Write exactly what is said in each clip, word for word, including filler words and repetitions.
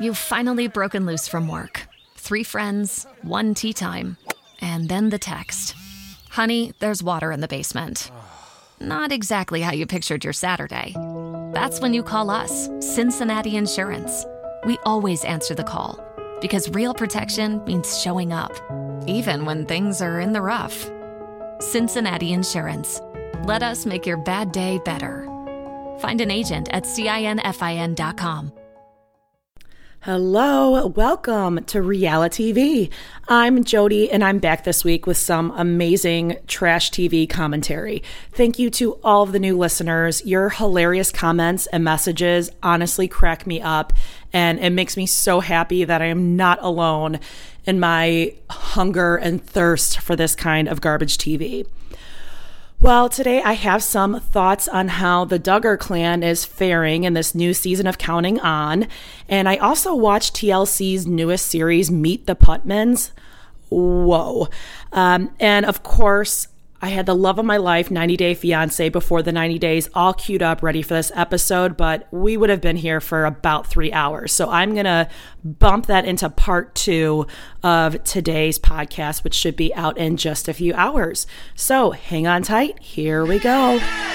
You've finally broken loose from work. Three friends, one tea time, and then the text. Honey, there's water in the basement. Not exactly how you pictured your Saturday. That's when you call us, Cincinnati Insurance. We always answer the call because real protection means showing up, even when things are in the rough. Cincinnati Insurance. Let us make your bad day better. Find an agent at cinfin dot com. Hello, welcome to Reality T V. I'm Jody, and I'm back this week with some amazing trash T V commentary. Thank you to all of the new listeners. Your hilarious comments and messages honestly crack me up, and it makes me so happy that I am not alone in my hunger and thirst for this kind of garbage T V. Well, today I have some thoughts on how the Duggar clan is faring in this new season of Counting On. And I also watched T L C's newest series, Meet the Putmans. Whoa. Um, and of course, I had the love of my life, ninety day fiance, before the ninety days, all queued up, ready for this episode, but we would have been here for about three hours. So I'm going to bump that into part two of today's podcast, which should be out in just a few hours. So hang on tight. Here we go.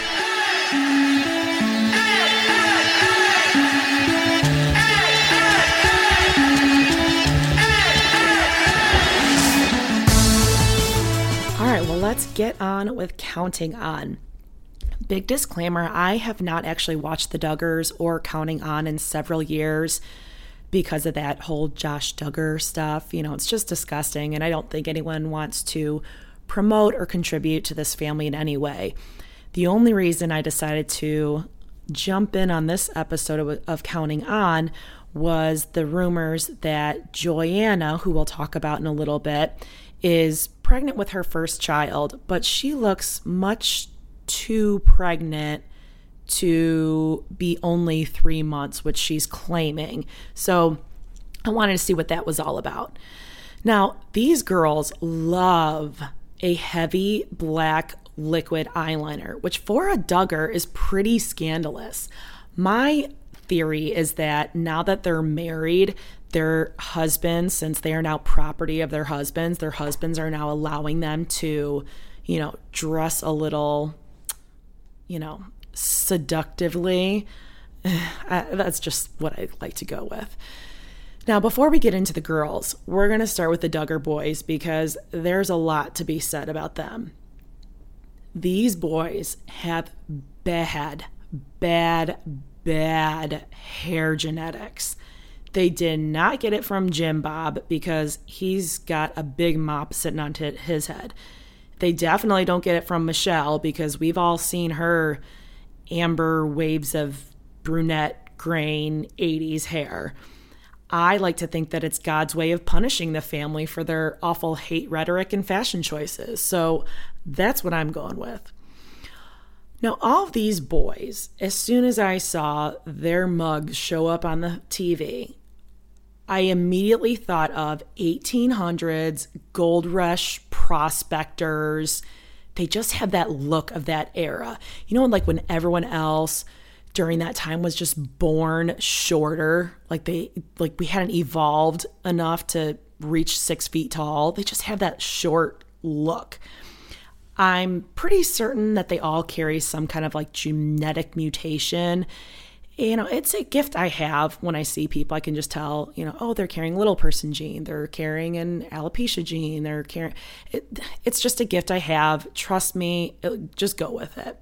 All right, well, let's get on with Counting On. Big disclaimer, I have not actually watched The Duggars or Counting On in several years because of that whole Josh Duggar stuff. You know, it's just disgusting, and I don't think anyone wants to promote or contribute to this family in any way. The only reason I decided to jump in on this episode of, of Counting On was the rumors that Joanna, who we'll talk about in a little bit, is pregnant with her first child, but she looks much too pregnant to be only three months, which she's claiming. So I wanted to see what that was all about. Now, these girls love a heavy black liquid eyeliner, which for a Duggar is pretty scandalous. My theory is that now that they're married, their husbands, since they are now property of their husbands, their husbands are now allowing them to, you know, dress a little, you know, seductively. I, that's just what I like to go with. Now, before we get into the girls, we're going to start with the Duggar boys because there's a lot to be said about them. These boys have bad, bad, bad hair genetics. They did not get it from Jim Bob because he's got a big mop sitting on t- his head. They definitely don't get it from Michelle because we've all seen her amber waves of brunette grain eighties hair. I like to think that it's God's way of punishing the family for their awful hate rhetoric and fashion choices. So that's what I'm going with. Now, all of these boys, as soon as I saw their mugs show up on the T V, I immediately thought of eighteen hundreds, gold rush prospectors. They just have that look of that era. You know, like when everyone else during that time was just born shorter, like they, like we hadn't evolved enough to reach six feet tall. They just have that short look. I'm pretty certain that they all carry some kind of like genetic mutation. You know, it's a gift I have when I see people. I can just tell, you know, oh, they're carrying little person gene. They're carrying an alopecia gene. They're carrying, it, it's just a gift I have. Trust me, it, just go with it.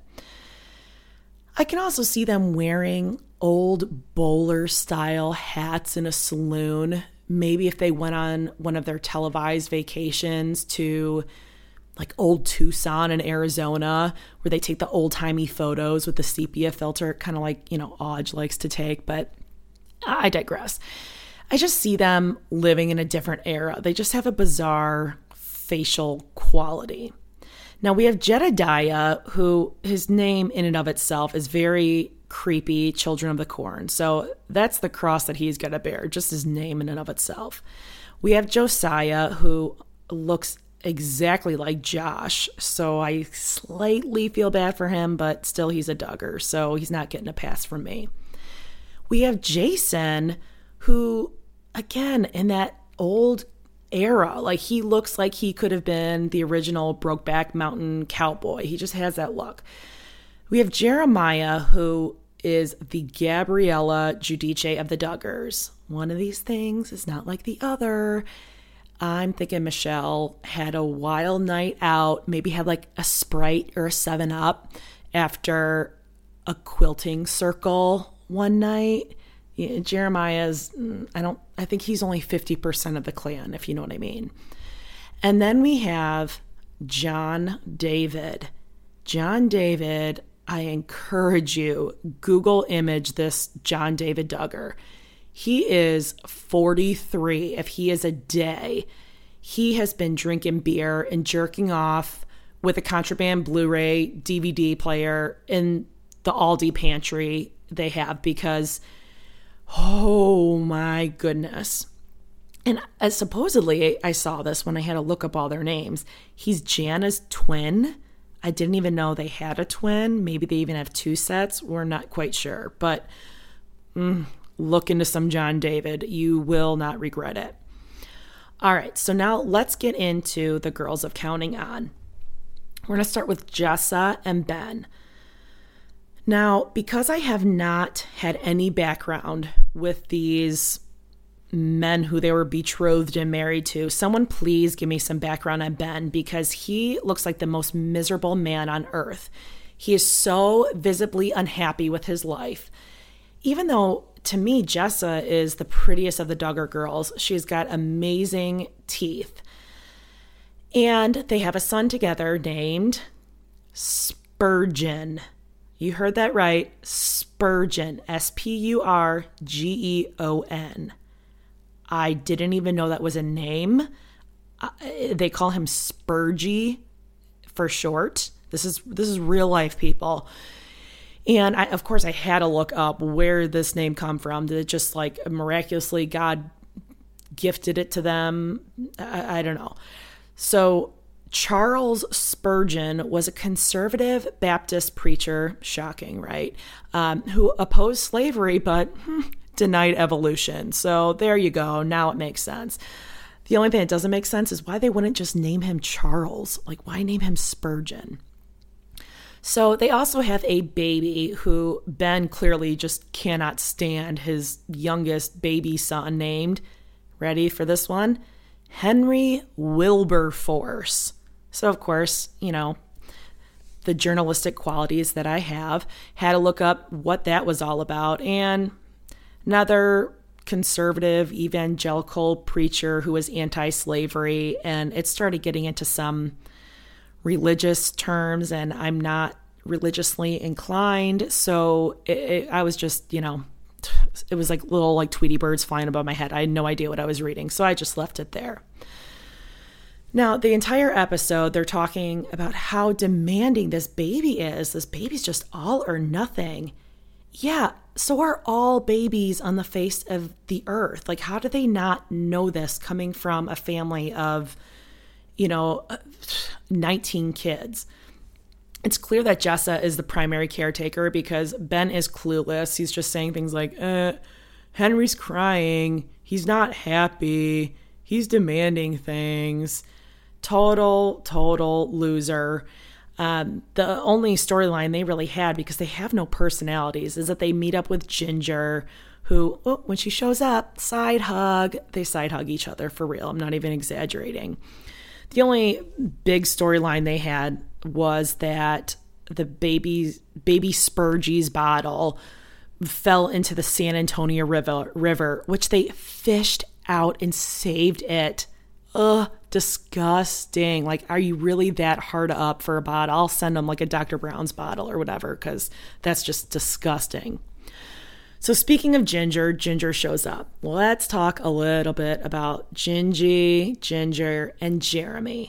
I can also see them wearing old bowler style hats in a saloon. Maybe if they went on one of their televised vacations to like old Tucson in Arizona, where they take the old timey photos with the sepia filter, kind of like, you know, Odge likes to take, but I digress. I just see them living in a different era. They just have a bizarre facial quality. Now we have Jedediah, who his name in and of itself is very creepy, Children of the Corn. So that's the cross that he's going to bear, just his name in and of itself. We have Josiah, who looks exactly like Josh, so I slightly feel bad for him, but still he's a Duggar, so he's not getting a pass from me. We have Jason, who, again, in that old era, like he looks like he could have been the original Brokeback Mountain cowboy. He just has that look. We have Jeremiah, who is the Gabriella Giudice of the Duggars. One of these things is not like the other. I'm thinking Michelle had a wild night out, maybe had like a Sprite or a seven up after a quilting circle one night. Yeah, Jeremiah's, I don't, I think he's only fifty percent of the clan, if you know what I mean. And then we have John David. John David, I encourage you, Google image this John David Duggar. He is forty-three. If he is a day, he has been drinking beer and jerking off with a contraband Blu-ray D V D player in the Aldi pantry they have because, oh my goodness. And uh, supposedly, I saw this when I had to look up all their names. He's Jana's twin. I didn't even know they had a twin. Maybe they even have two sets. We're not quite sure. But mm, look into some John David. You will not regret it. All right, so now let's get into the girls of Counting On. We're going to start with Jessa and Ben. Now, because I have not had any background with these men who they were betrothed and married to, someone please give me some background on Ben, because he looks like the most miserable man on earth. He is so visibly unhappy with his life. Even though, to me, Jessa is the prettiest of the Duggar girls. She's got amazing teeth. And they have a son together named Spurgeon. You heard that right. Spurgeon. S P U R G E O N. I didn't even know that was a name. Uh, they call him Spurgy for short. This is this is real life, people. And I, of course, I had to look up where this name come from. Did it just like miraculously God gifted it to them? I, I don't know. So Charles Spurgeon was a conservative Baptist preacher, shocking, right? Um, who opposed slavery, but hmm, denied evolution. So there you go. Now it makes sense. The only thing that doesn't make sense is why they wouldn't just name him Charles. Like, why name him Spurgeon? So they also have a baby who Ben clearly just cannot stand, his youngest baby son named, ready for this one? Henry Wilberforce. So, of course, you know, the journalistic qualities that I have, had to look up what that was all about. And another conservative evangelical preacher who was anti-slavery, and it started getting into some religious terms, and I'm not religiously inclined, so it, it, I was just, you know, it was like little like Tweety birds flying above my head. I had no idea what I was reading, so I just left it there. Now, the entire episode, they're talking about how demanding this baby is. This baby's just all or nothing. Yeah, so are all babies on the face of the earth. Like, how do they not know this coming from a family of, you know, nineteen kids? It's clear that Jessa is the primary caretaker because Ben is clueless. He's just saying things like, uh, Henry's crying. He's not happy. He's demanding things. Total, total loser. Um, the only storyline they really had, because they have no personalities, is that they meet up with Ginger, who, oh, when she shows up, side hug. They side hug each other for real. I'm not even exaggerating. The only big storyline they had was that the baby baby Spurgy's bottle fell into the San Antonio River, river, which they fished out and saved it. Ugh, disgusting. Like, are you really that hard up for a bottle? I'll send them like a Doctor Brown's bottle or whatever, because that's just disgusting. So speaking of Ginger, Ginger shows up. Let's talk a little bit about Gingy, Ginger, and Jeremy.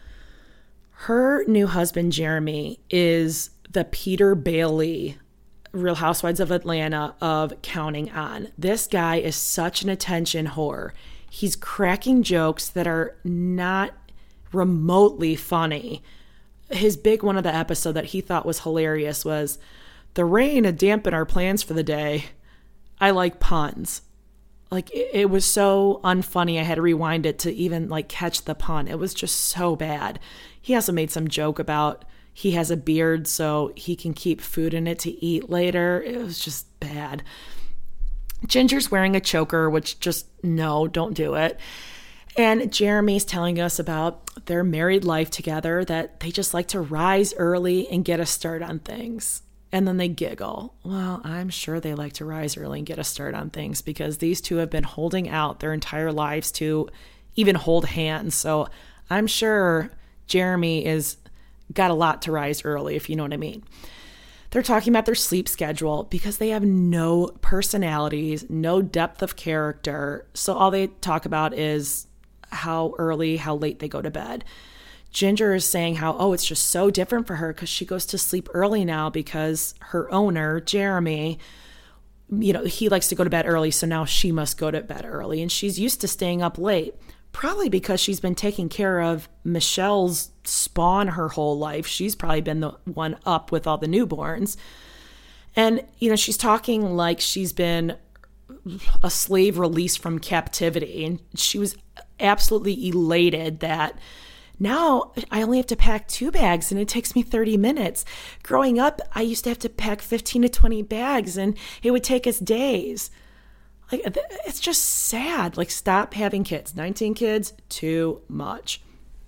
Her new husband, Jeremy, is the Peter Bailey, Real Housewives of Atlanta, of Counting On. This guy is such an attention whore. He's cracking jokes that are not remotely funny. His big one of the episode that he thought was hilarious was, the rain had dampened our plans for the day. I like puns. Like, it, it was so unfunny. I had to rewind it to even like catch the pun. It was just so bad. He also made some joke about he has a beard so he can keep food in it to eat later. It was just bad. Ginger's wearing a choker, which just, no, don't do it. And Jeremy's telling us about their married life together, that they just like to rise early and get a start on things. And then they giggle. Well, I'm sure they like to rise early and get a start on things, because these two have been holding out their entire lives to even hold hands. So I'm sure Jeremy is got a lot to rise early, if you know what I mean. They're talking about their sleep schedule because they have no personalities, no depth of character. So all they talk about is how early, how late they go to bed. Ginger is saying how, oh, it's just so different for her because she goes to sleep early now because her owner, Jeremy, you know, he likes to go to bed early. So now she must go to bed early. And she's used to staying up late, probably because she's been taking care of Michelle's spawn her whole life. She's probably been the one up with all the newborns. And, you know, she's talking like she's been a slave released from captivity. And she was absolutely elated that now I only have to pack two bags and it takes me thirty minutes. Growing up, I used to have to pack fifteen to twenty bags and it would take us days. Like, it's just sad. Like, stop having kids. nineteen kids, too much.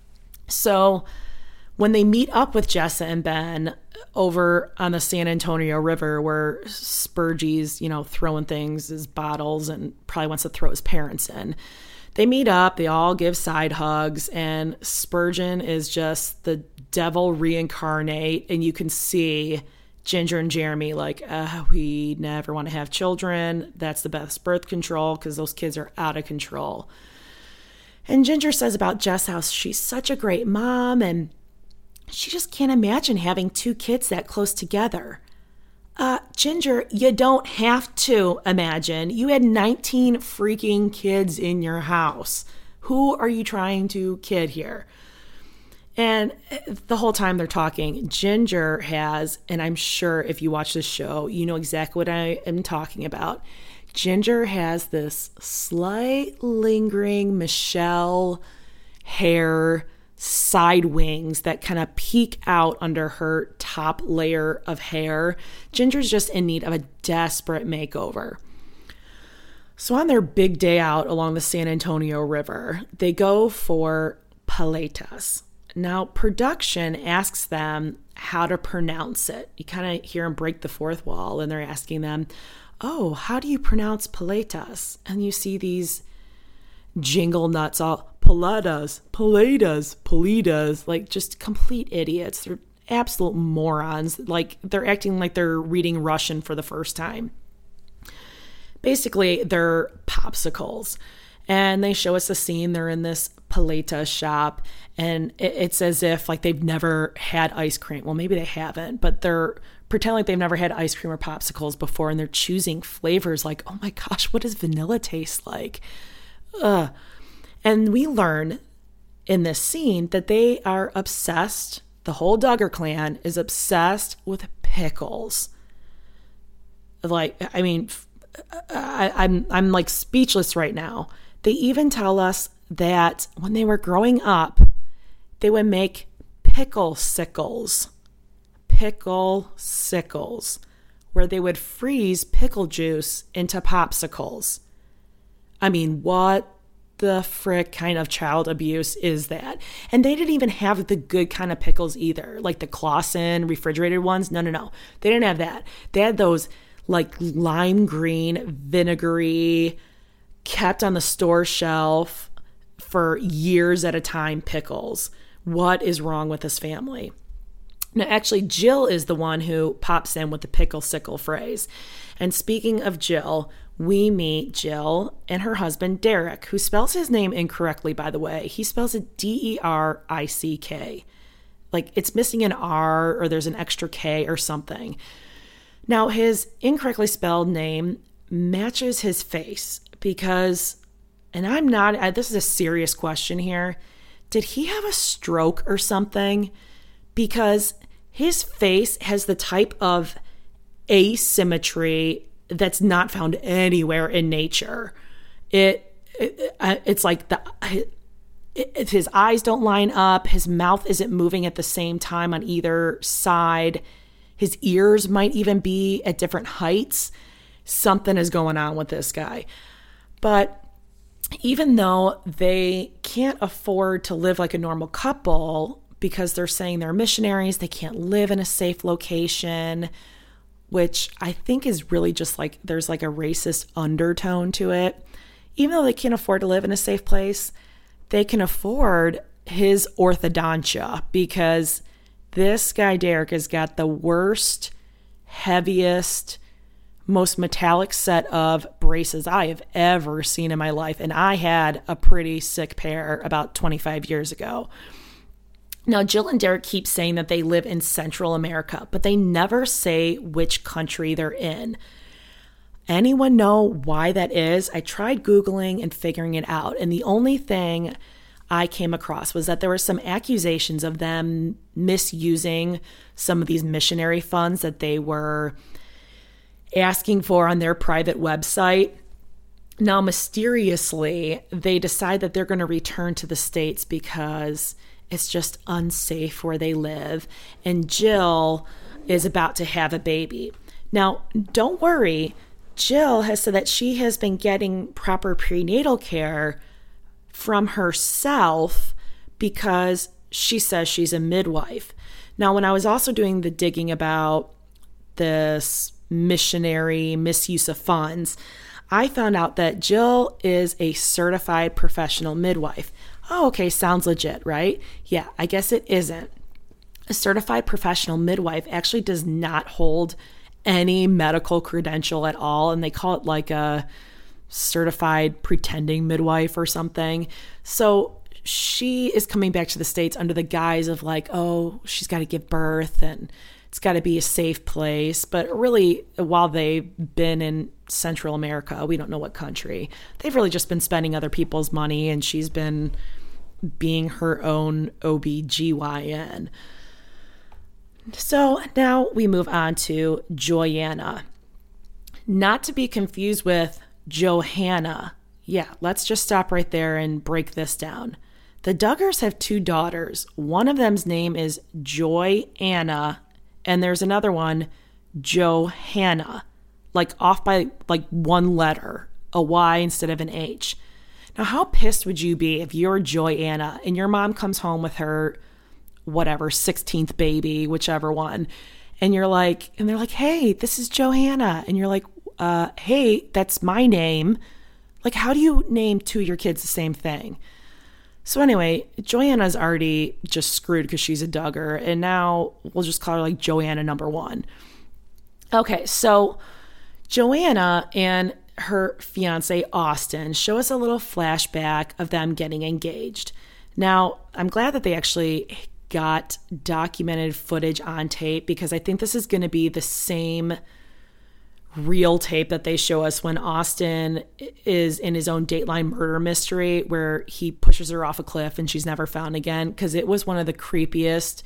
So when they meet up with Jessa and Ben over on the San Antonio River, where Spurgey's, you know, throwing things, his bottles, and probably wants to throw his parents in, they meet up, they all give side hugs, and Spurgeon is just the devil reincarnate, and you can see Ginger and Jeremy like, uh, we never want to have children. That's the best birth control because those kids are out of control. And Ginger says about Jess how she's such a great mom, and she just can't imagine having two kids that close together. Uh, Ginger, you don't have to imagine. You had nineteen freaking kids in your house. Who are you trying to kid here? And the whole time they're talking, Ginger has, and I'm sure if you watch this show, you know exactly what I am talking about. Ginger has this slight lingering Michelle hair side wings that kind of peek out under her top layer of hair. Ginger's just in need of a desperate makeover. So on their big day out along the San Antonio River, they go for paletas. Now, production asks them how to pronounce it. You kind of hear them break the fourth wall, and they're asking them, oh, how do you pronounce paletas? And you see these jingle nuts all, paletas, paletas, paletas, like just complete idiots. They're absolute morons. Like, they're acting like they're reading Russian for the first time. Basically, they're popsicles. And they show us a scene. They're in this paleta shop, and it's as if like they've never had ice cream. Well, maybe they haven't, but they're pretending like they've never had ice cream or popsicles before, and they're choosing flavors like, oh my gosh, what does vanilla taste like? Ugh. And we learn in this scene that they are obsessed, the whole Duggar clan is obsessed with pickles. Like, I mean, I, I'm I'm like speechless right now. They even tell us that when they were growing up, they would make pickle sickles. Pickle sickles, where they would freeze pickle juice into popsicles. I mean, what the frick kind of child abuse is that? And they didn't even have the good kind of pickles either, like the Clausen refrigerated ones. No, no, no. They didn't have that. They had those like lime green, vinegary, kept on the store shelf for years at a time pickles. What is wrong with this family? Now, actually, Jill is the one who pops in with the pickle sickle phrase. And speaking of Jill, we meet Jill and her husband, Derek, who spells his name incorrectly, by the way. He spells it D E R I C K. Like, it's missing an R, or there's an extra K or something. Now, his incorrectly spelled name matches his face because, and I'm not, I, this is a serious question here. Did he have a stroke or something? Because his face has the type of asymmetry that's not found anywhere in nature. It, it it's like the it, his eyes don't line up. His mouth isn't moving at the same time on either side. His ears might even be at different heights. Something is going on with this guy. But even though they can't afford to live like a normal couple because they're saying they're missionaries, they can't live in a safe location, which I think is really just like there's like a racist undertone to it. Even though they can't afford to live in a safe place, they can afford his orthodontia because this guy Derek has got the worst, heaviest, most metallic set of braces I have ever seen in my life. And I had a pretty sick pair about twenty-five years ago. Now, Jill and Derek keep saying that they live in Central America, but they never say which country they're in. Anyone know why that is? I tried Googling and figuring it out. And the only thing I came across was that there were some accusations of them misusing some of these missionary funds that they were asking for on their private website. Now, mysteriously, they decide that they're going to return to the States because it's just unsafe where they live. And Jill is about to have a baby. Now, don't worry. Jill has said that she has been getting proper prenatal care from herself because she says she's a midwife. Now, when I was also doing the digging about this missionary misuse of funds, I found out that Jill is a certified professional midwife. Oh, okay, sounds legit, right? Yeah, I guess it isn't. A certified professional midwife actually does not hold any medical credential at all, and they call it like a certified pretending midwife or something. So she is coming back to the States under the guise of like, oh, she's got to give birth and it's got to be a safe place. But really, while they've been in Central America, we don't know what country, they've really just been spending other people's money, and she's been being her own O B G Y N. So now we move on to Joanna. Not to be confused with Johanna. Yeah, let's just stop right there and break this down. The Duggars have two daughters. One of them's name is Joy-Anna, and there's another one, Johanna, like off by like one letter, a Y instead of an H. Now, how pissed would you be if you're Joy-Anna and your mom comes home with her whatever, sixteenth baby, whichever one. And you're like, and they're like, hey, this is Johanna. And you're like, uh, hey, that's my name. Like, how do you name two of your kids the same thing? So anyway, Joanna's already just screwed because she's a Duggar. And now we'll just call her like Joanna number one. Okay, so Joanna and her fiance, Austin, show us a little flashback of them getting engaged. Now, I'm glad that they actually got documented footage on tape because I think this is going to be the same real tape that they show us when Austin is in his own Dateline murder mystery where he pushes her off a cliff and she's never found again, because it was one of the creepiest.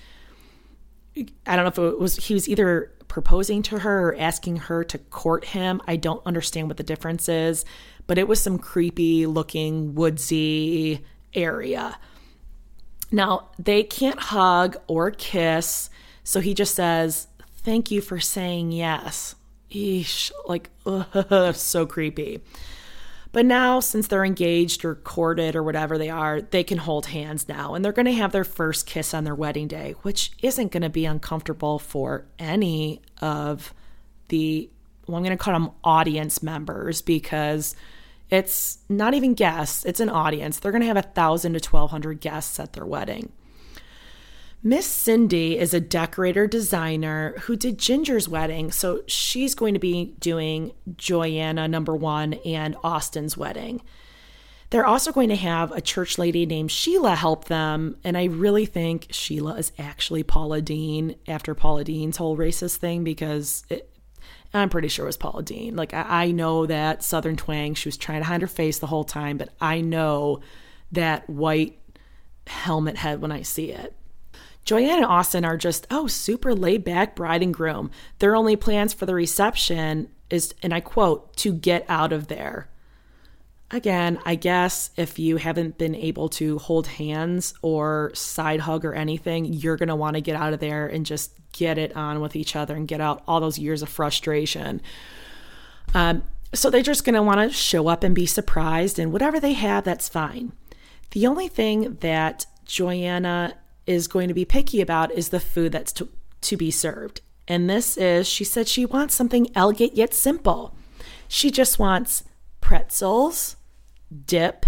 I don't know if it was, he was either proposing to her or asking her to court him. I don't understand what the difference is, but it was some creepy looking woodsy area. Now, they can't hug or kiss, so he just says, thank you for saying yes. Eesh, like, ugh, so creepy. But now, since they're engaged or courted or whatever they are, they can hold hands now, and they're going to have their first kiss on their wedding day, which isn't going to be uncomfortable for any of the, well, I'm going to call them audience members, because it's not even guests, it's an audience. They're going to have one thousand to twelve hundred guests at their wedding. Miss Cindy is a decorator designer who did Ginger's wedding, so she's going to be doing Joanna number one and Austin's wedding. They're also going to have a church lady named Sheila help them, and I really think Sheila is actually Paula Deen after Paula Deen's whole racist thing, because it, I'm pretty sure it was Paula Deen. Like, I, I know that Southern twang. She was trying to hide her face the whole time, but I know that white helmet head when I see it. Joanna and Austin are just, oh, super laid back bride and groom. Their only plans for the reception is, and I quote, to get out of there. again, I guess if you haven't been able to hold hands or side hug or anything, you're going to want to get out of there and just get it on with each other and get out all those years of frustration. Um, so they're just going to want to show up and be surprised, and whatever they have, that's fine. The only thing that Joanna is going to be picky about is the food that's to, to be served. And this is, she said she wants something elegant yet simple. She just wants pretzels, dip,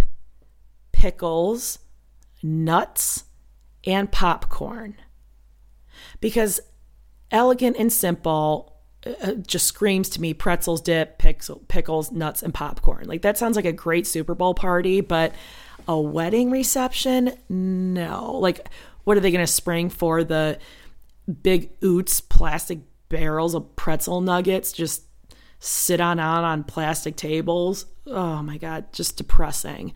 pickles, nuts, and popcorn. Because elegant and simple uh, just screams to me pretzels, dip, pickles, nuts, and popcorn. Like, that sounds like a great Super Bowl party, but a wedding reception? No. Like, what are they going to spring for? The big Oots plastic barrels of pretzel nuggets just sit on out on plastic tables? Oh my God, just depressing.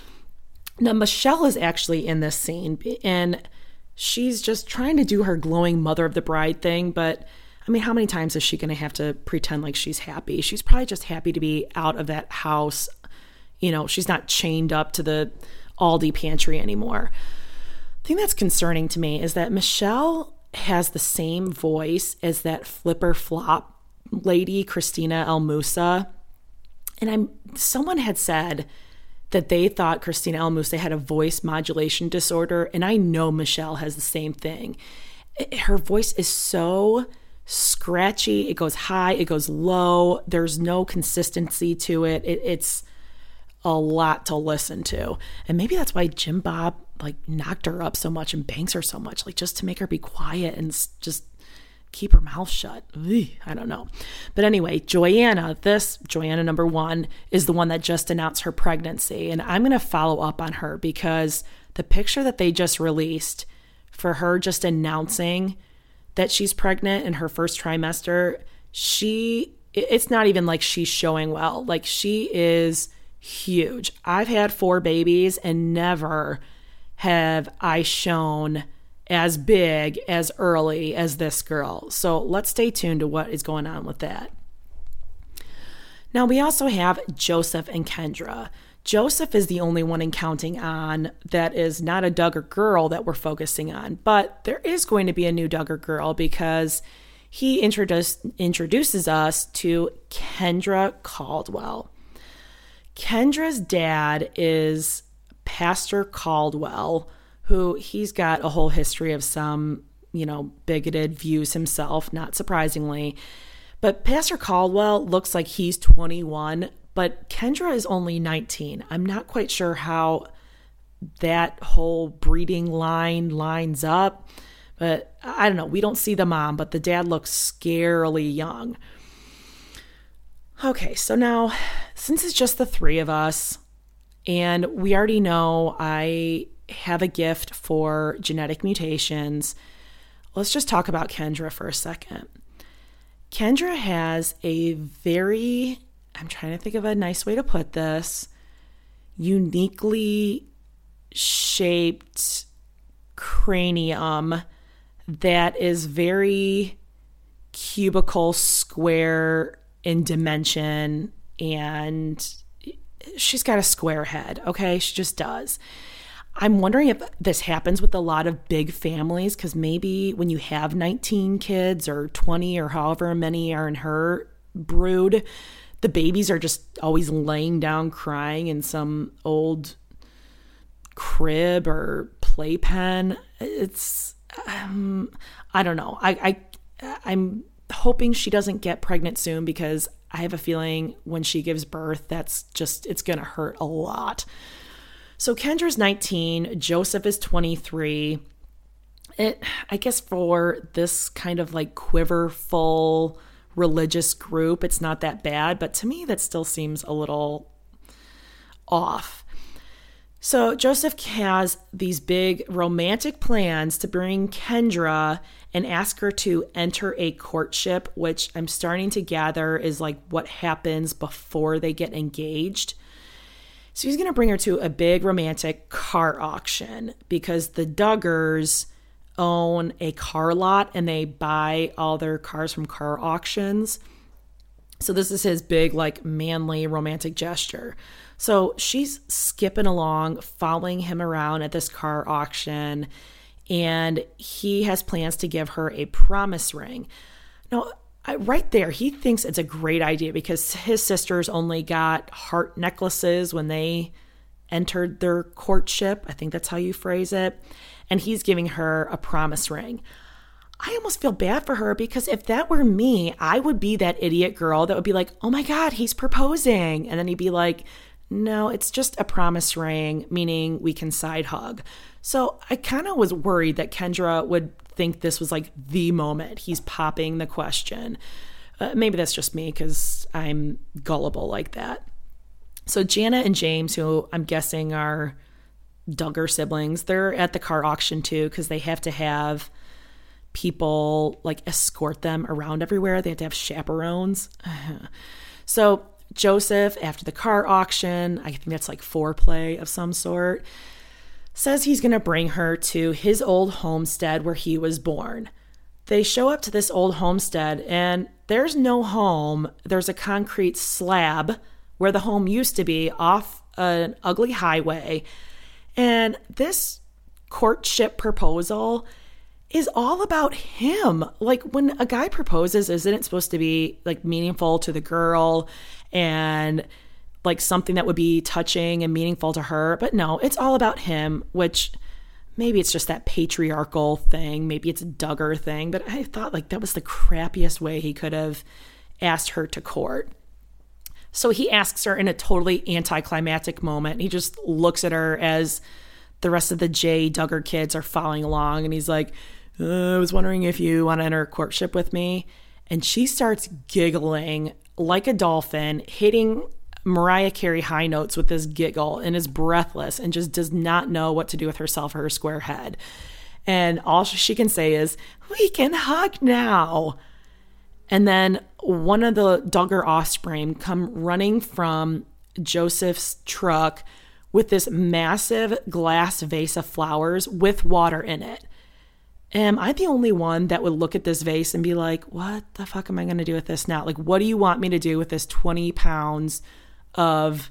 Now, Michelle is actually in this scene, and she's just trying to do her glowing mother of the bride thing, but I mean, how many times is she going to have to pretend like she's happy? She's probably just happy to be out of that house. You know, she's not chained up to the Aldi pantry anymore. The thing that's concerning to me is that Michelle has the same voice as that flipper flop lady, Christina El Moussa. And I'm someone had said that they thought Christina El Moussa had a voice modulation disorder, and I know Michelle has the same thing. Her voice is so scratchy. It goes high, it goes low. There's no consistency to it. it it's a lot to listen to. And maybe that's why Jim Bob like knocked her up so much and bangs her so much, like just to make her be quiet and just keep her mouth shut. Ugh, I don't know. But anyway, Joanna, this Joanna number one is the one that just announced her pregnancy. And I'm going to follow up on her because the picture that they just released for her just announcing that she's pregnant in her first trimester, she, it's not even like she's showing well. Like, she is huge. I've had four babies and never have I shown as big, as early as this girl. So let's stay tuned to what is going on with that. Now, we also have Joseph and Kendra. Joseph is the only one in Counting On that is not a Duggar girl that we're focusing on, but there is going to be a new Duggar girl because he introduce, introduces us to Kendra Caldwell. Kendra's dad is Pastor Caldwell, who he's got a whole history of some, you know, bigoted views himself, not surprisingly. But Pastor Caldwell looks like he's twenty-one, but Kendra is only nineteen. I'm not quite sure how that whole breeding line lines up, but I don't know. We don't see the mom, but the dad looks scarily young. Okay, so now, since it's just the three of us, and we already know I have a gift for genetic mutations, let's just talk about Kendra for a second. Kendra has a very, I'm trying to think of a nice way to put this, uniquely shaped cranium that is very cubical square in dimension, and she's got a square head, okay? She just does. I'm wondering if this happens with a lot of big families, because maybe when you have nineteen kids or twenty or however many are in her brood, the babies are just always laying down crying in some old crib or playpen. It's, um, I don't know. I, I, I'm hoping she doesn't get pregnant soon, because I have a feeling when she gives birth, that's just, it's going to hurt a lot. So Kendra's nineteen, Joseph is twenty-three. It, I guess for this kind of like quiverful religious group, it's not that bad, but to me that still seems a little off. So Joseph has these big romantic plans to bring Kendra and ask her to enter a courtship, which I'm starting to gather is like what happens before they get engaged. So he's going to bring her to a big romantic car auction, because the Duggars own a car lot and they buy all their cars from car auctions. So this is his big, like, manly romantic gesture. So she's skipping along, following him around at this car auction, and he has plans to give her a promise ring. Now, I, right there, he thinks it's a great idea because his sisters only got heart necklaces when they entered their courtship. I think that's how you phrase it. And he's giving her a promise ring. I almost feel bad for her because if that were me, I would be that idiot girl that would be like, oh my God, he's proposing. And then he'd be like, no, it's just a promise ring, meaning we can side hug. So I kind of was worried that Kendra would think this was like the moment. He's popping the question. Uh, maybe that's just me because I'm gullible like that. So Jana and James, who I'm guessing are Duggar siblings, they're at the car auction too because they have to have people like escort them around everywhere. They have to have chaperones. So Joseph, after the car auction, I think that's like foreplay of some sort, says he's going to bring her to his old homestead where he was born. They show up to this old homestead and there's no home. There's a concrete slab where the home used to be off an ugly highway. And this courtship proposal is all about him. Like when a guy proposes, isn't it supposed to be like meaningful to the girl and like something that would be touching and meaningful to her? But no, it's all about him, which maybe it's just that patriarchal thing. Maybe it's a Duggar thing, but I thought like that was the crappiest way he could have asked her to court. So he asks her in a totally anticlimactic moment. He just looks at her as the rest of the J Duggar kids are following along. And he's like, uh, I was wondering if you want to enter a courtship with me. And she starts giggling like a dolphin, hitting Mariah Carey high notes with this giggle, and is breathless and just does not know what to do with herself or her square head. And all she can say is, we can hug now. And then one of the Duggar offspring come running from Joseph's truck with this massive glass vase of flowers with water in it. Am I the only one that would look at this vase and be like, what the fuck am I going to do with this now? Like, what do you want me to do with this twenty pounds of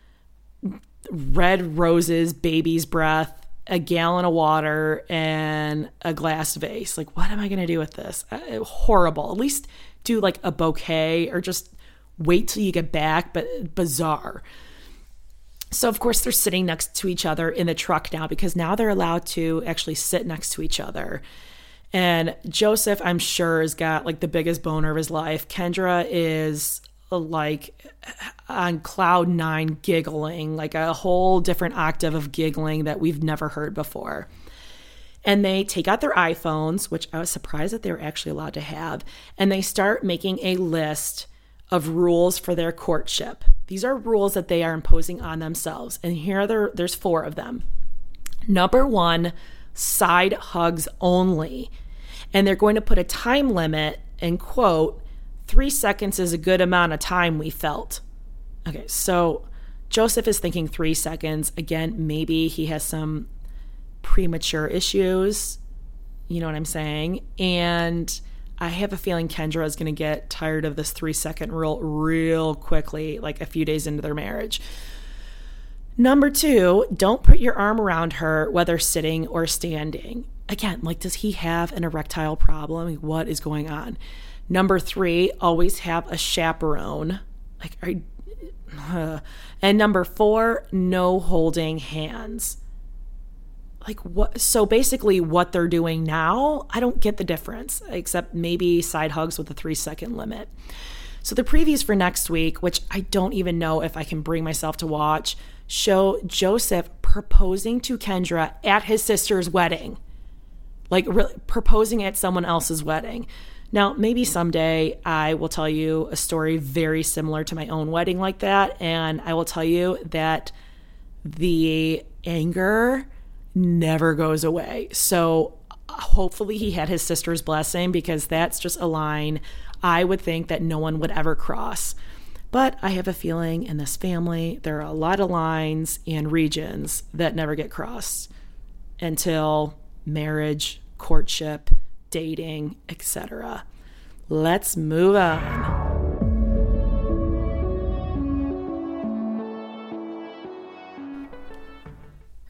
red roses, baby's breath, a gallon of water, and a glass vase? Like, what am I going to do with this? Uh, horrible. At least do like a bouquet or just wait till you get back, but bizarre. So, of course, they're sitting next to each other in the truck now because now they're allowed to actually sit next to each other. And Joseph, I'm sure, has got like the biggest boner of his life. Kendra is like on cloud nine giggling, like a whole different octave of giggling that we've never heard before. And they take out their iPhones, which I was surprised that they were actually allowed to have, and they start making a list of rules for their courtship. These are rules that they are imposing on themselves. And here are there, there's four of them. Number one, side hugs only. And they're going to put a time limit and quote, three seconds is a good amount of time, we felt. Okay, so Joseph is thinking three seconds. Again, maybe he has some premature issues. You know what I'm saying? And I have a feeling Kendra is going to get tired of this three second rule real quickly, like a few days into their marriage. Number two, don't put your arm around her, whether sitting or standing. Again, like, does he have an erectile problem? Like, what is going on? Number three, always have a chaperone. Like, are you, uh. And number four, no holding hands. Like, what? So basically what they're doing now, I don't get the difference, except maybe side hugs with a three second limit. So the previews for next week, which I don't even know if I can bring myself to watch, show Joseph proposing to Kendra at his sister's wedding. Like, really proposing at someone else's wedding. Now, maybe someday I will tell you a story very similar to my own wedding like that, and I will tell you that the anger never goes away. So hopefully he had his sister's blessing, because that's just a line I would think that no one would ever cross. But I have a feeling in this family, there are a lot of lines and regions that never get crossed until marriage, courtship, dating, et cetera. Let's move on.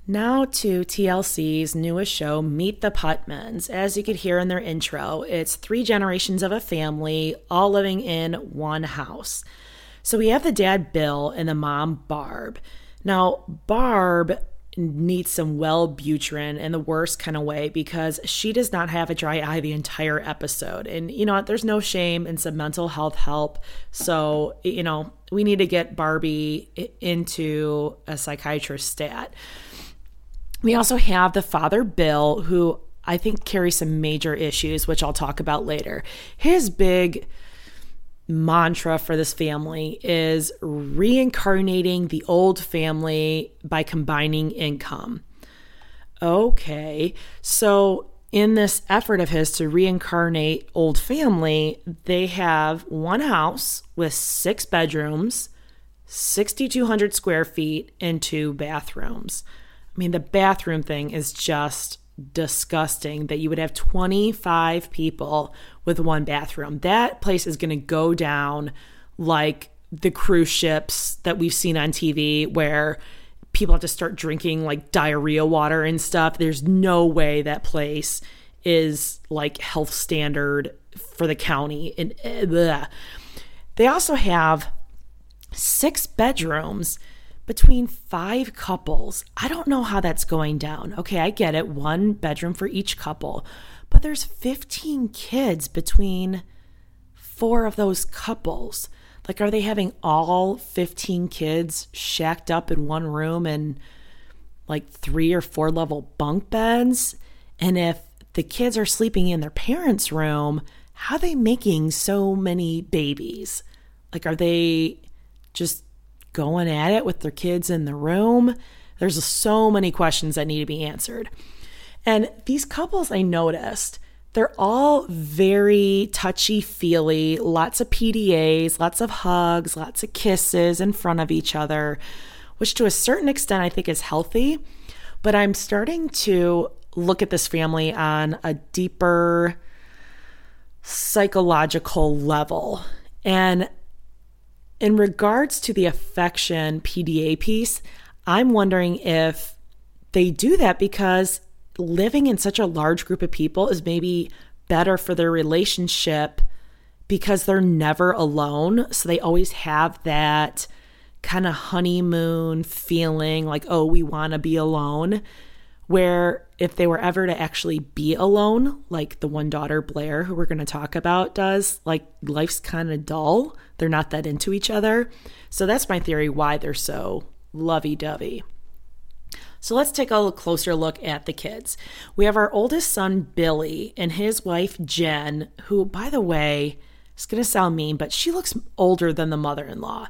Now to T L C's newest show, Meet the Putmans. As you could hear in their intro, it's three generations of a family all living in one house. So we have the dad, Bill, and the mom, Barb. Now, Barb needs some Wellbutrin in the worst kind of way because she does not have a dry eye the entire episode. And you know what? There's no shame in some mental health help. So, you know, we need to get Barbie into a psychiatrist stat. We also have the father, Bill, who I think carries some major issues, which I'll talk about later. His big mantra for this family is reincarnating the old family by combining income. Okay, so in this effort of his to reincarnate old family, they have one house with six bedrooms, six thousand two hundred square feet, and two bathrooms. I mean, the bathroom thing is just disgusting that you would have twenty-five people with one bathroom. That place is going to go down like the cruise ships that we've seen on T V where people have to start drinking like diarrhea water and stuff. There's no way that place is like health standard for the county. And uh, they also have six bedrooms between five couples. I don't know how that's going down. Okay, I get it. One bedroom for each couple. But there's fifteen kids between four of those couples. Like, are they having all fifteen kids shacked up in one room and like three or four level bunk beds? And if the kids are sleeping in their parents' room, how are they making so many babies? Like, are they just going at it with their kids in the room? There's so many questions that need to be answered. And these couples, I noticed, they're all very touchy-feely, lots of P D As, lots of hugs, lots of kisses in front of each other, which to a certain extent I think is healthy. But I'm starting to look at this family on a deeper psychological level. And in regards to the affection P D A piece, I'm wondering if they do that because living in such a large group of people is maybe better for their relationship because they're never alone. So they always have that kind of honeymoon feeling like, oh, we want to be alone. Where if they were ever to actually be alone, like the one daughter, Blair, who we're going to talk about does, like life's kind of dull. They're not that into each other. So that's my theory why they're so lovey-dovey. So let's take a closer look at the kids. We have our oldest son, Billy, and his wife, Jen, who, by the way, it's going to sound mean, but she looks older than the mother-in-law.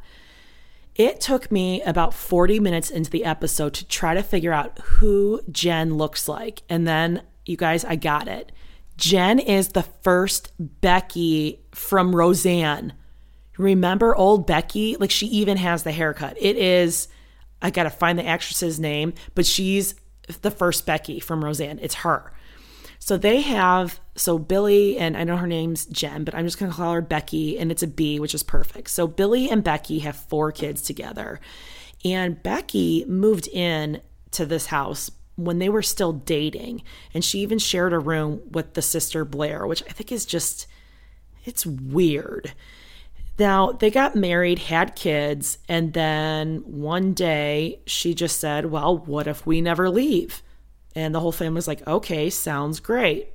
It took me about forty minutes into the episode to try to figure out who Jen looks like. And then, you guys, I got it. Jen is the first Becky from Roseanne. Remember old Becky? Like, she even has the haircut. It is, I got to find the actress's name, but she's the first Becky from Roseanne. It's her. So they have, so Billy, and I know her name's Jen, but I'm just going to call her Becky, and it's a B, which is perfect. So Billy and Becky have four kids together. And Becky moved in to this house when they were still dating. And she even shared a room with the sister Blair, which I think is just, it's weird. Now, they got married, had kids, and then one day she just said, well, what if we never leave? And the whole family was like, okay, sounds great.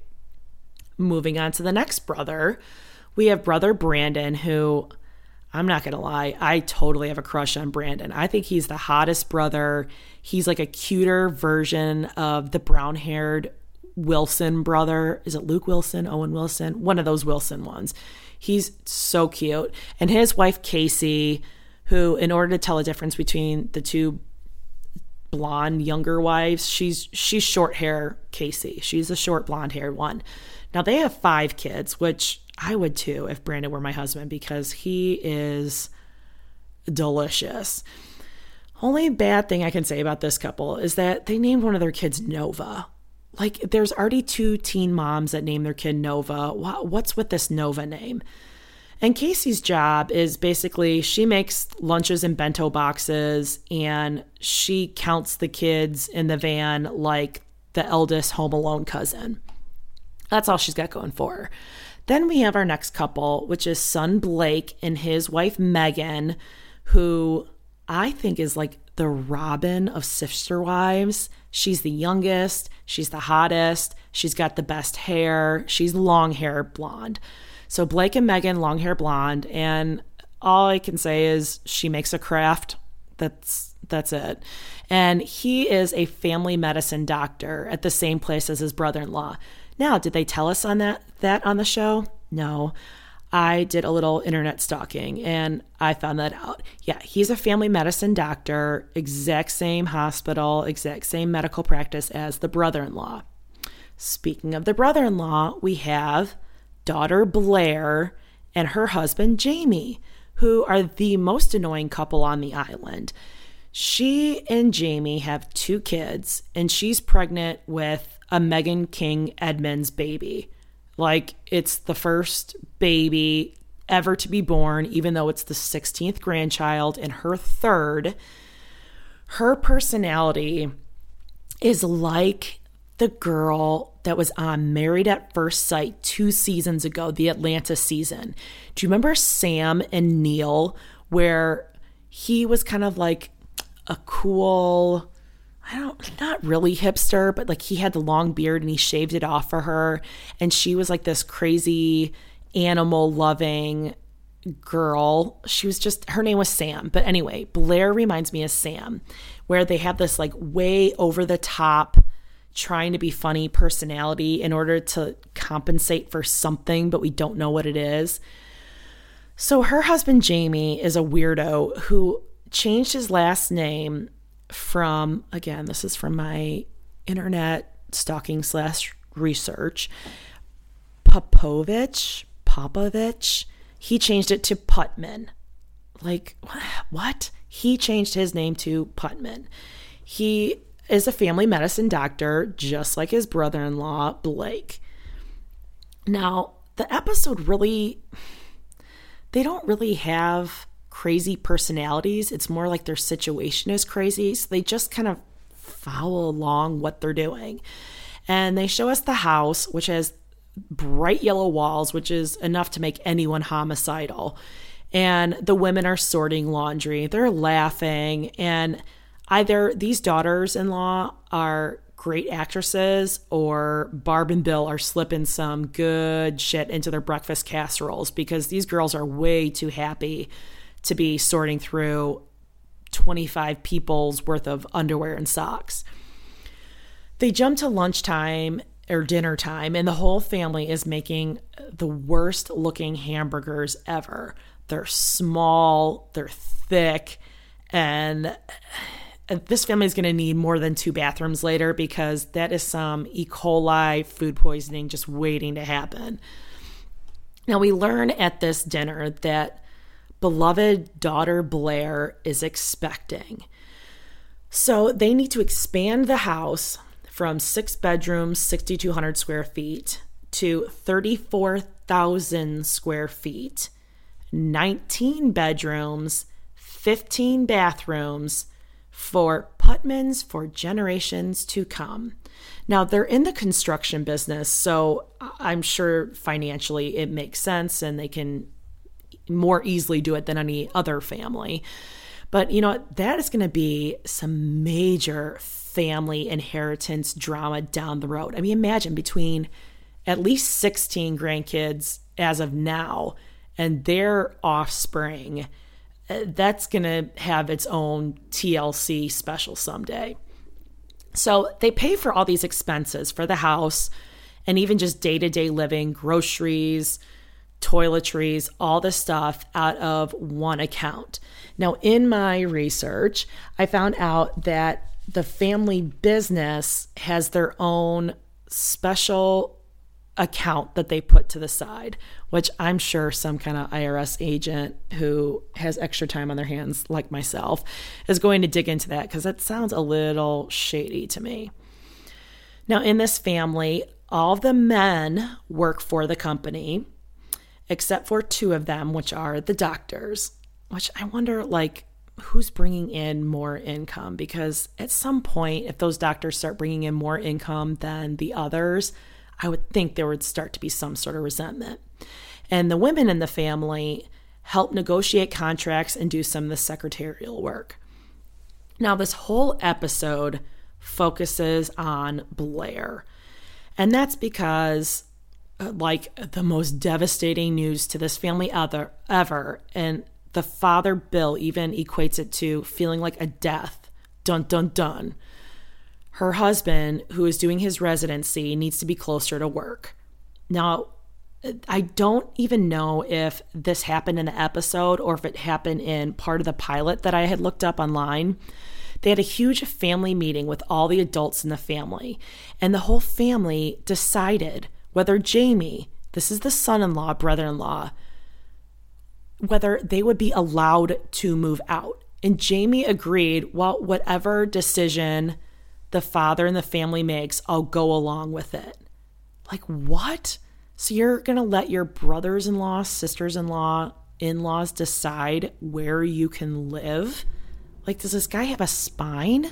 Moving on to the next brother, we have brother Brandon, who, I'm not going to lie, I totally have a crush on Brandon. I think he's the hottest brother. He's like a cuter version of the brown-haired Wilson brother. Is it Luke Wilson, Owen Wilson? One of those Wilson ones. He's so cute. And his wife, Casey, who, in order to tell the difference between the two blonde younger wives, she's she's short hair Casey. She's a short blonde haired one. Now they have five kids, which I would too if Brandon were my husband, because he is delicious. Only bad thing I can say about this couple is that they named one of their kids Nova. Like, there's already two teen moms that name their kid Nova. What's with this Nova name? And Casey's job is basically she makes lunches in bento boxes and she counts the kids in the van like the eldest Home Alone cousin. That's all she's got going for her. Then we have our next couple, which is son Blake and his wife Megan, who I think is like the Robin of Sister Wives. She's the youngest. She's the hottest. She's got the best hair. She's long hair blonde. So Blake and Megan, long hair blonde. And all I can say is she makes a craft. That's that's it. And he is a family medicine doctor at the same place as his brother-in-law. Now, did they tell us on that that on the show? No. I did a little internet stalking and I found that out. Yeah, he's a family medicine doctor, exact same hospital, exact same medical practice as the brother-in-law. Speaking of the brother-in-law, we have daughter Blair and her husband Jamie, who are the most annoying couple on the island. She and Jamie have two kids and she's pregnant with a Meghan King Edmonds baby. Like, it's the first baby ever to be born, even though it's the sixteenth grandchild and her third. Her personality is like the girl that was on Married at First Sight two seasons ago, the Atlanta season. Do you remember Sam and Neil, where he was kind of like a cool, I don't, not really hipster, but like he had the long beard and he shaved it off for her. And she was like this crazy animal loving girl. She was just, her name was Sam. But anyway, Blair reminds me of Sam, where they have this like way over the top, trying to be funny personality in order to compensate for something, but we don't know what it is. So her husband, Jamie, is a weirdo who changed his last name from, again, this is from my internet stalking slash research, Popovich, Popovich. He changed it to Putman. Like, what? He changed his name to Putman. He is a family medicine doctor, just like his brother-in-law, Blake. Now, the episode really, they don't really have crazy personalities. It's more like their situation is crazy. So they just kind of follow along what they're doing. And they show us the house, which has bright yellow walls, which is enough to make anyone homicidal. And the women are sorting laundry. They're laughing. And either these daughters-in-law are great actresses or Barb and Bill are slipping some good shit into their breakfast casseroles, because these girls are way too happy to be sorting through twenty-five people's worth of underwear and socks. They jump to lunchtime or dinner time, and the whole family is making the worst looking hamburgers ever. They're small, they're thick, and this family is going to need more than two bathrooms later, because that is some E. coli food poisoning just waiting to happen. Now, we learn at this dinner that beloved daughter Blair is expecting. So they need to expand the house from six bedrooms, six thousand two hundred square feet, to thirty-four thousand square feet, nineteen bedrooms, fifteen bathrooms, for Putmans for generations to come. Now, they're in the construction business, so I'm sure financially it makes sense and they can more easily do it than any other family. But you know what? That is going to be some major family inheritance drama down the road. I mean, imagine between at least sixteen grandkids as of now and their offspring, that's going to have its own T L C special someday. So they pay for all these expenses for the house and even just day-to-day living, groceries, toiletries, all this stuff out of one account. Now, in my research, I found out that the family business has their own special account that they put to the side, which I'm sure some kind of I R S agent who has extra time on their hands, like myself, is going to dig into that, because that sounds a little shady to me. Now, in this family, all of the men work for the company, except for two of them, which are the doctors, which I wonder, like, who's bringing in more income? Because at some point, if those doctors start bringing in more income than the others, I would think there would start to be some sort of resentment. And the women in the family help negotiate contracts and do some of the secretarial work. Now, this whole episode focuses on Blair. And that's because, uh, like, the most devastating news to this family ever, ever, and the father, Bill, even equates it to feeling like a death. Dun, dun, dun. Her husband, who is doing his residency, needs to be closer to work. Now, I don't even know if this happened in the episode or if it happened in part of the pilot that I had looked up online. They had a huge family meeting with all the adults in the family, and the whole family decided whether Jamie, this is the son-in-law, brother-in-law, whether they would be allowed to move out. And Jamie agreed, well, whatever decision the father and the family makes, I'll go along with it. Like, what? So you're going to let your brothers-in-law, sisters-in-law, in-laws decide where you can live? Like, does this guy have a spine?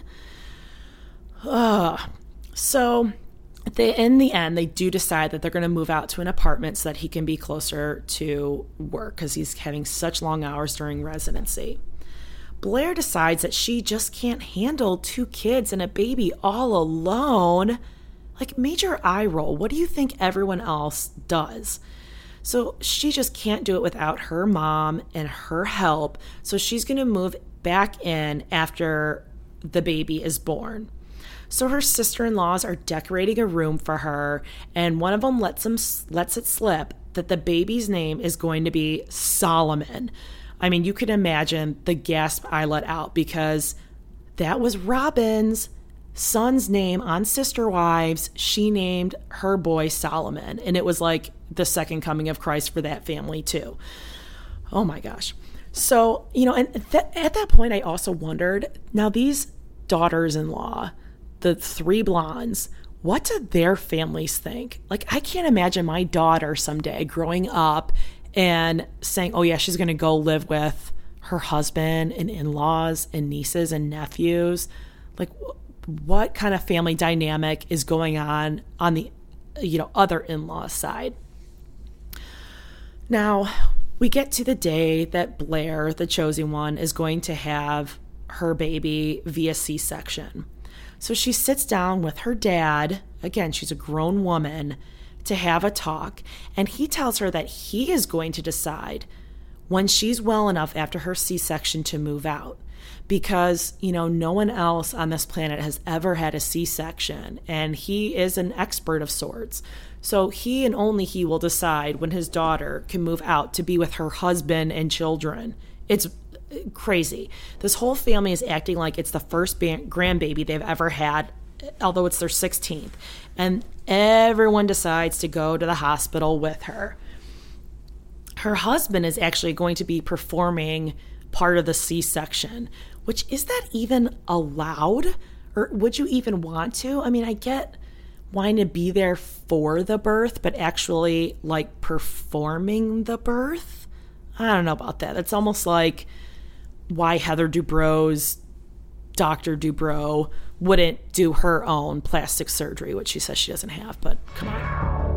Ugh. So they, in the end, they do decide that they're going to move out to an apartment so that he can be closer to work because he's having such long hours during residency. Blair decides that she just can't handle two kids and a baby all alone. Like, major eye roll. What do you think everyone else does? So she just can't do it without her mom and her help. So she's going to move back in after the baby is born. So her sister-in-laws are decorating a room for her, and one of them lets them lets it slip that the baby's name is going to be Solomon. I mean, you can imagine the gasp I let out because that was Robin's son's name on Sister Wives. She named her boy Solomon, and it was like the second coming of Christ for that family too. Oh my gosh. So, you know, and th- at that point, I also wondered, now these daughters-in-law, the three blondes, what do their families think? Like, I can't imagine my daughter someday growing up and saying, oh yeah, she's going to go live with her husband and in-laws and nieces and nephews. Like, what kind of family dynamic is going on on the, you know, other in-law side? Now, we get to the day that Blair, the chosen one, is going to have her baby via C-section. So she sits down with her dad, again, she's a grown woman, to have a talk, and he tells her that he is going to decide when she's well enough after her C-section to move out. Because, you know, no one else on this planet has ever had a C-section, and he is an expert of sorts. So he and only he will decide when his daughter can move out to be with her husband and children. It's crazy. This whole family is acting like it's the first ban- grandbaby they've ever had, although it's their sixteenth. And everyone decides to go to the hospital with her. Her husband is actually going to be performing part of the C-section, which, is that even allowed? Or would you even want to? I mean, I get wanting to be there for the birth, but actually like performing the birth? I don't know about that. It's almost like why Heather Dubrow's Doctor Dubrow wouldn't do her own plastic surgery, which she says she doesn't have, but come on.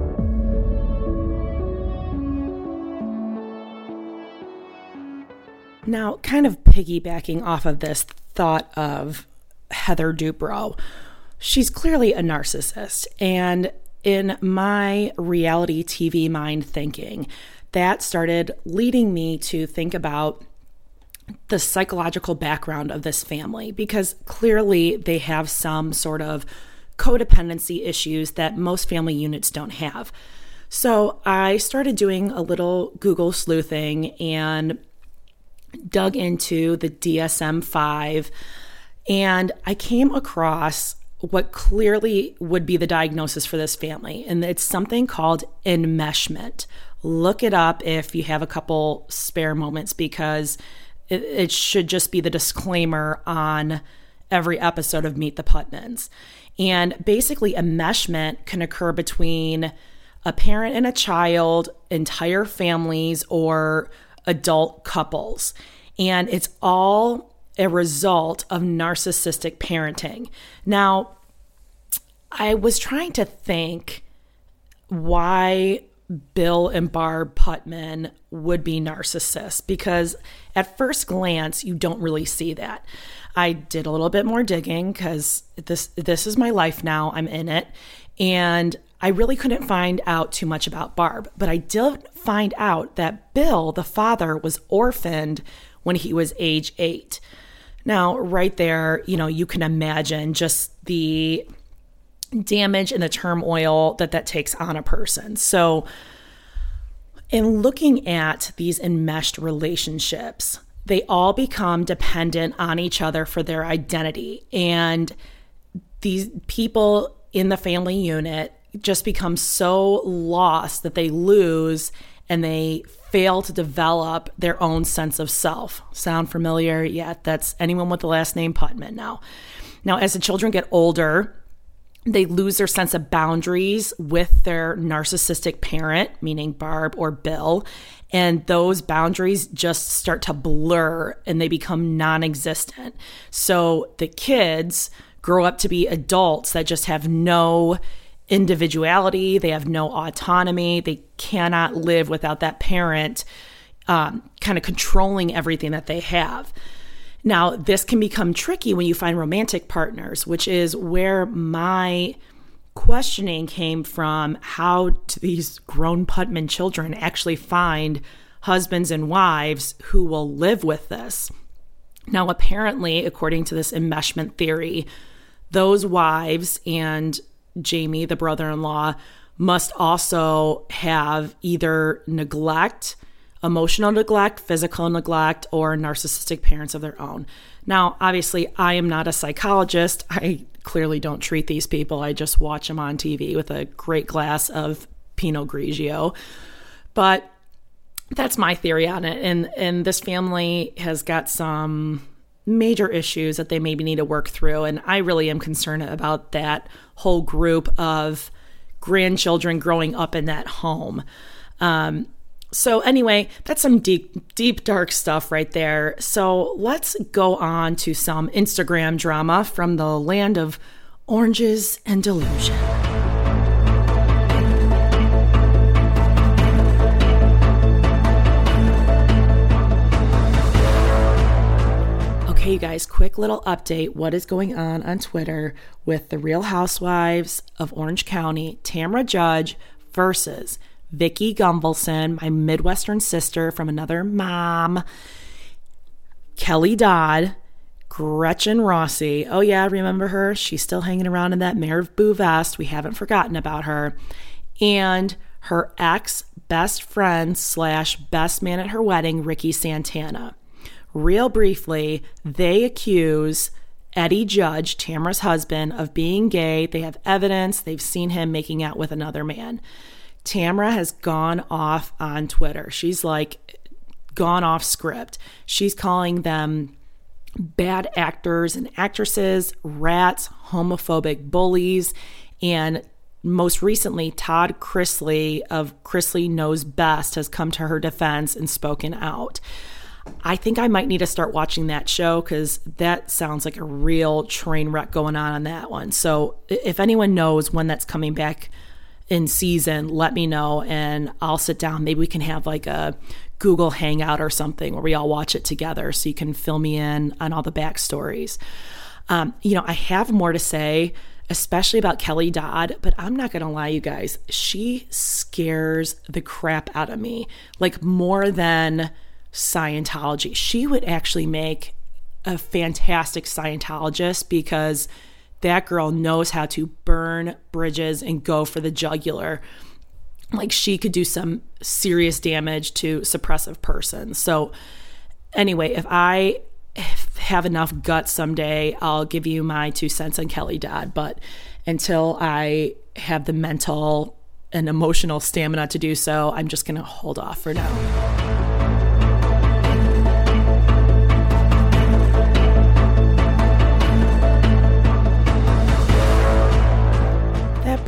Now, kind of piggybacking off of this thought of Heather Dubrow, she's clearly a narcissist. And in my reality T V mind thinking, that started leading me to think about the psychological background of this family, because clearly they have some sort of codependency issues that most family units don't have. So I started doing a little Google sleuthing and dug into the D S M five, and I came across what clearly would be the diagnosis for this family, and it's something called enmeshment. Look it up if you have a couple spare moments, because it, it should just be the disclaimer on every episode of Meet the Putmans. And basically, enmeshment can occur between a parent and a child, entire families, or adult couples. And it's all a result of narcissistic parenting. Now, I was trying to think why Bill and Barb Putman would be narcissists, because at first glance, you don't really see that. I did a little bit more digging because this this is my life now. I'm in it. And I really couldn't find out too much about Barb, but I did find out that Bill, the father, was orphaned when he was age eight. Now, right there, you know, you can imagine just the damage and the turmoil that that takes on a person. So in looking at these enmeshed relationships, they all become dependent on each other for their identity. And these people in the family unit just become so lost that they lose and they fail to develop their own sense of self. Sound familiar? Yeah, that's anyone with the last name Putman now. Now, as the children get older, they lose their sense of boundaries with their narcissistic parent, meaning Barb or Bill, and those boundaries just start to blur and they become non-existent. So the kids grow up to be adults that just have no individuality, they have no autonomy, they cannot live without that parent um, kind of controlling everything that they have. Now, this can become tricky when you find romantic partners, which is where my questioning came from. How do these grown Putman children actually find husbands and wives who will live with this? Now, apparently, according to this enmeshment theory, those wives and Jamie, the brother-in-law, must also have either neglect, emotional neglect, physical neglect, or narcissistic parents of their own. Now, obviously, I am not a psychologist. I clearly don't treat these people. I just watch them on T V with a great glass of Pinot Grigio. But that's my theory on it. And, and this family has got some major issues that they maybe need to work through. And I really am concerned about that whole group of grandchildren growing up in that home. Um, So anyway, that's some deep, deep, dark stuff right there. So let's go on to some Instagram drama from the land of oranges and delusion. Okay, you guys, quick little update. What is going on on Twitter with the Real Housewives of Orange County, Tamra Judge versus Vicki Gunvalson, my Midwestern sister from another mom, Kelly Dodd, Gretchen Rossi. Oh yeah, remember her? She's still hanging around in that Mayor of Boo vest. We haven't forgotten about her. And her ex-best friend slash best man at her wedding, Ricky Santana. Real briefly, they accuse Eddie Judge, Tamra's husband, of being gay. They have evidence. They've seen him making out with another man. Tamra has gone off on Twitter. She's like gone off script. She's calling them bad actors and actresses, rats, homophobic bullies, and most recently, Todd Chrisley of Chrisley Knows Best has come to her defense and spoken out. I think I might need to start watching that show because that sounds like a real train wreck going on on that one. So if anyone knows when that's coming back in season, let me know and I'll sit down. Maybe we can have like a Google Hangout or something where we all watch it together so you can fill me in on all the backstories. Um, you know, I have more to say, especially about Kelly Dodd, but I'm not going to lie, you guys. She scares the crap out of me, like more than Scientology. She would actually make a fantastic Scientologist because that girl knows how to burn bridges and go for the jugular. Like she could do some serious damage to suppressive persons. So anyway, if I have enough guts someday, I'll give you my two cents on Kelly Dodd. But until I have the mental and emotional stamina to do so, I'm just going to hold off for now.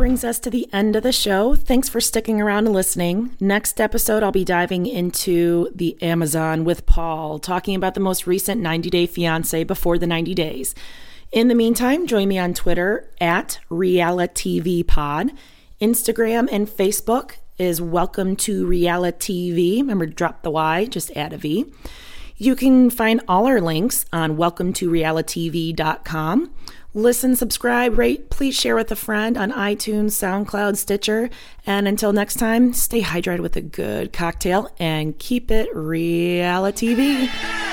brings us to the end of the show. Thanks for sticking around and listening. Next episode, I'll be diving into the Amazon with Paul, talking about the most recent ninety day fiancé before the ninety days. In the meantime, join me on Twitter at RealityVPod. Instagram and Facebook is Welcome to RealityV. Remember, drop the Y, just add a V. You can find all our links on welcome to reality v dot com. Listen, subscribe, rate, please share with a friend on iTunes, SoundCloud, Stitcher. And until next time, stay hydrated with a good cocktail and keep it Reality V.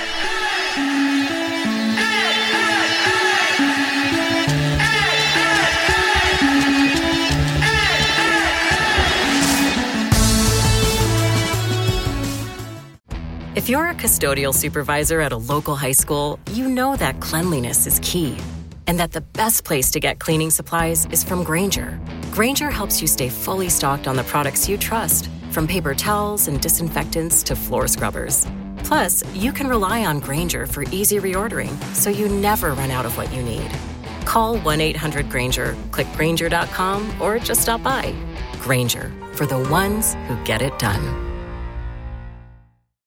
If you're a custodial supervisor at a local high school, you know that cleanliness is key. And that the best place to get cleaning supplies is from Grainger. Grainger helps you stay fully stocked on the products you trust, from paper towels and disinfectants to floor scrubbers. Plus, you can rely on Grainger for easy reordering, so you never run out of what you need. Call one eight hundred Grainger, click Grainger dot com, or just stop by. Grainger, for the ones who get it done.